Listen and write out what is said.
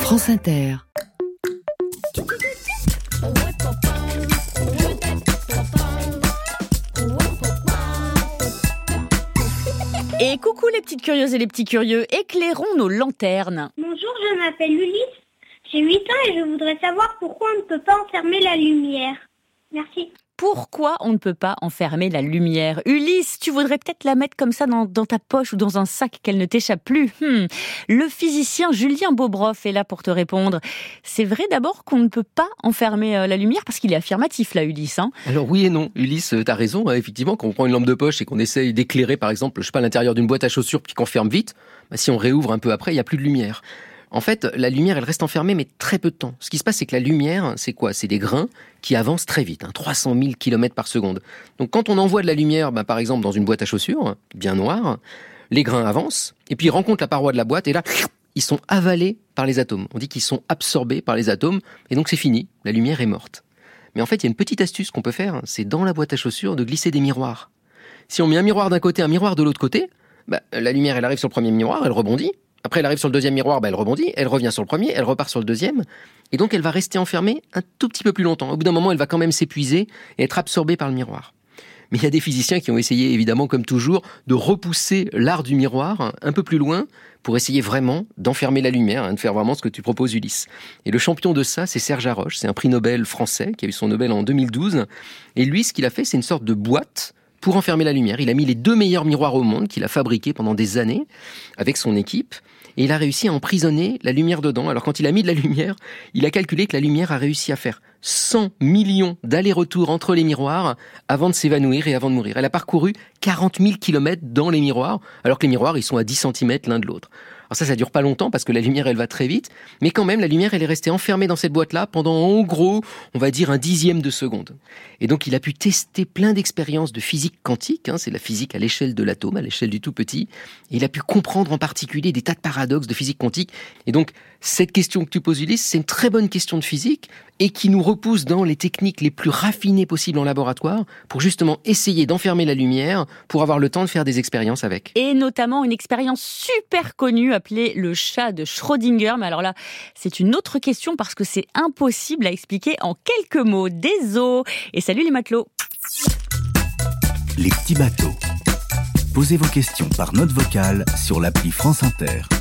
France Inter. Et coucou les petites curieuses et les petits curieux, éclairons nos lanternes. Bonjour, je m'appelle Ulysse, j'ai 8 ans et je voudrais savoir pourquoi on ne peut pas enfermer la lumière. Merci. Pourquoi on ne peut pas enfermer la lumière ? Ulysse, tu voudrais peut-être la mettre comme ça dans ta poche ou dans un sac qu'elle ne t'échappe plus. Le physicien Julien Bobroff est là pour te répondre. C'est vrai d'abord qu'on ne peut pas enfermer la lumière parce qu'il est affirmatif là, Ulysse. Alors oui et non, Ulysse, t'as raison, effectivement, quand on prend une lampe de poche et qu'on essaye d'éclairer par exemple, l'intérieur d'une boîte à chaussures puis qu'on ferme vite, si on réouvre un peu après, il n'y a plus de lumière. En fait, la lumière, elle reste enfermée, mais très peu de temps. Ce qui se passe, c'est que la lumière, c'est quoi ? C'est des grains qui avancent très vite, 300 000 km par seconde. Donc quand on envoie de la lumière, par exemple dans une boîte à chaussures, bien noire, les grains avancent, et puis ils rencontrent la paroi de la boîte, et là, ils sont avalés par les atomes. On dit qu'ils sont absorbés par les atomes, et donc c'est fini, la lumière est morte. Mais en fait, il y a une petite astuce qu'on peut faire, c'est dans la boîte à chaussures de glisser des miroirs. Si on met un miroir d'un côté, un miroir de l'autre côté, la lumière, elle arrive sur le premier miroir, elle rebondit. Après, elle arrive sur le deuxième miroir, elle rebondit, elle revient sur le premier, elle repart sur le deuxième. Et donc, elle va rester enfermée un tout petit peu plus longtemps. Au bout d'un moment, elle va quand même s'épuiser et être absorbée par le miroir. Mais il y a des physiciens qui ont essayé, évidemment, comme toujours, de repousser l'art du miroir un peu plus loin pour essayer vraiment d'enfermer la lumière, de faire vraiment ce que tu proposes, Ulysse. Et le champion de ça, c'est Serge Haroche. C'est un prix Nobel français qui a eu son Nobel en 2012. Et lui, ce qu'il a fait, c'est une sorte de boîte pour enfermer la lumière. Il a mis les 2 meilleurs miroirs au monde qu'il a fabriqués pendant des années avec son équipe. Et il a réussi à emprisonner la lumière dedans. Alors quand il a mis de la lumière, il a calculé que la lumière a réussi à faire 100 millions d'allers-retours entre les miroirs avant de s'évanouir et avant de mourir. Elle a parcouru 40 000 kilomètres dans les miroirs, alors que les miroirs, ils sont à 10 cm l'un de l'autre. Alors ça dure pas longtemps parce que la lumière, elle va très vite. Mais quand même, la lumière, elle est restée enfermée dans cette boîte-là pendant, en gros, on va dire 1/10 de seconde. Et donc, il a pu tester plein d'expériences de physique quantique. C'est la physique à l'échelle de l'atome, à l'échelle du tout petit. Et il a pu comprendre en particulier des tas de paradoxes de physique quantique. Et donc, cette question que tu poses, Ulysse, c'est une très bonne question de physique et qui nous repousse dans les techniques les plus raffinées possibles en laboratoire pour justement essayer d'enfermer la lumière pour avoir le temps de faire des expériences avec. Et notamment une expérience super connue appelée le chat de Schrödinger. Mais alors là, c'est une autre question parce que c'est impossible à expliquer en quelques mots. Désolé. Et salut les matelots. Les petits bateaux. Posez vos questions par note vocale sur l'appli France Inter.